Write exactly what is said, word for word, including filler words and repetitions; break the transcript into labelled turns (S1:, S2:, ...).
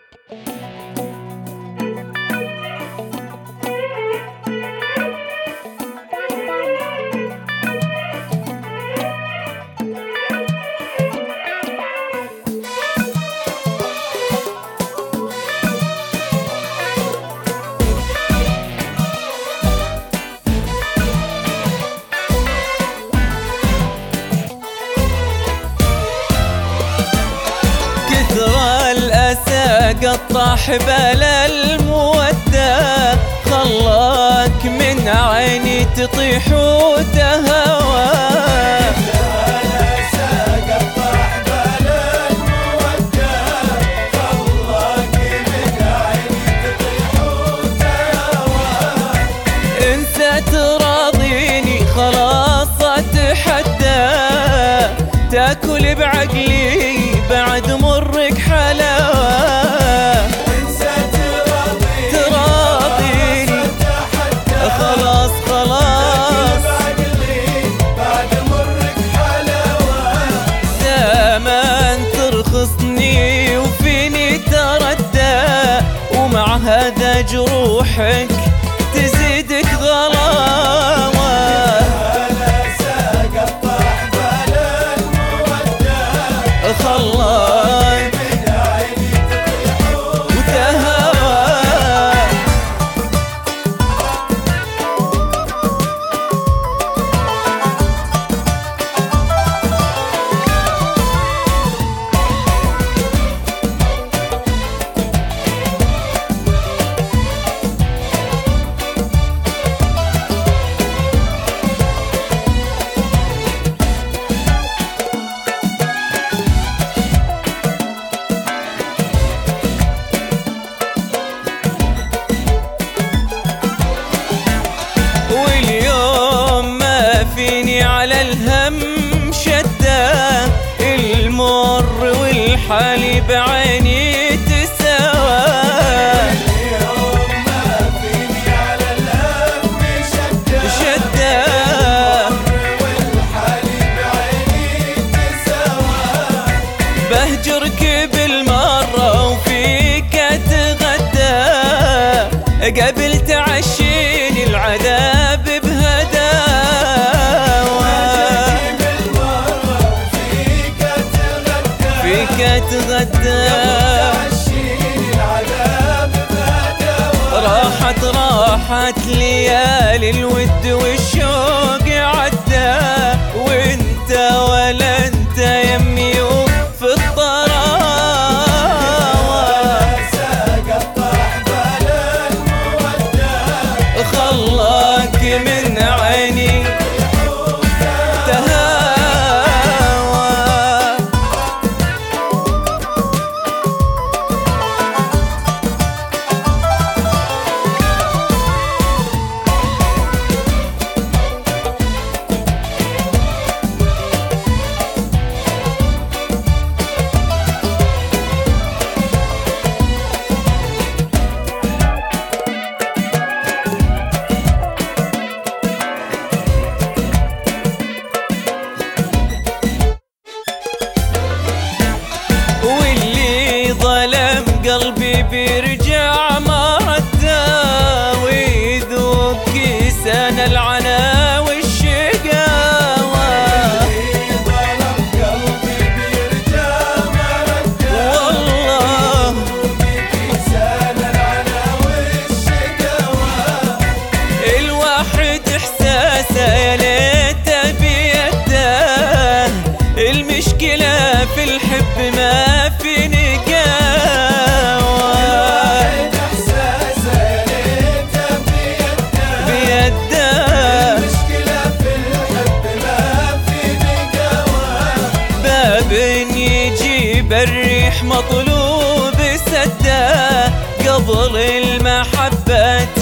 S1: قطع حبال المودة خلاك من عيني تطيح وتهوى.
S2: قطع حبال المودة خلاك من عيني تطيح وتهوى.
S1: انسى تراضيني خلاص اتحدى، تاكل بعقلي بعد مرك حلاوة. خلاص خلاص
S2: بعد مرك حلاوة.
S1: زمان ترخصني وفيني تردى، ومع هذا جروحك تزيدك غلاوة.
S2: قطع حبال المودة
S1: خلاك
S2: من عيني تطيح
S1: وتهوى. على الهم شدة المر والحالي بعيني تساوى.
S2: اليوم ما فيني على الهم شدة
S1: شدة
S2: المر والحالي بعيني تساوى.
S1: بهجرك بالمرة وفيك اتغدى، قبل تعشيني العذاب بهدى. تغدى
S2: تعشيني العذاب بهدوى.
S1: راحت راحت ليالي الود والشوق عدى، وانت ولا انت يمي في الطراوة.
S2: قطع حبال المودة
S1: خلاك من عيني تهوى. قلبي بيرجع مرده ويذوق كيسان العنا والشقاوة.
S2: ظلم قلبي بيرجع مرده
S1: والله
S2: كيسان العنا والشقاوة.
S1: الواحد احساسه يا ليته بيده، المشكلة في الحب ما في نقاوة. الريح مطلوب سده قبل المحبة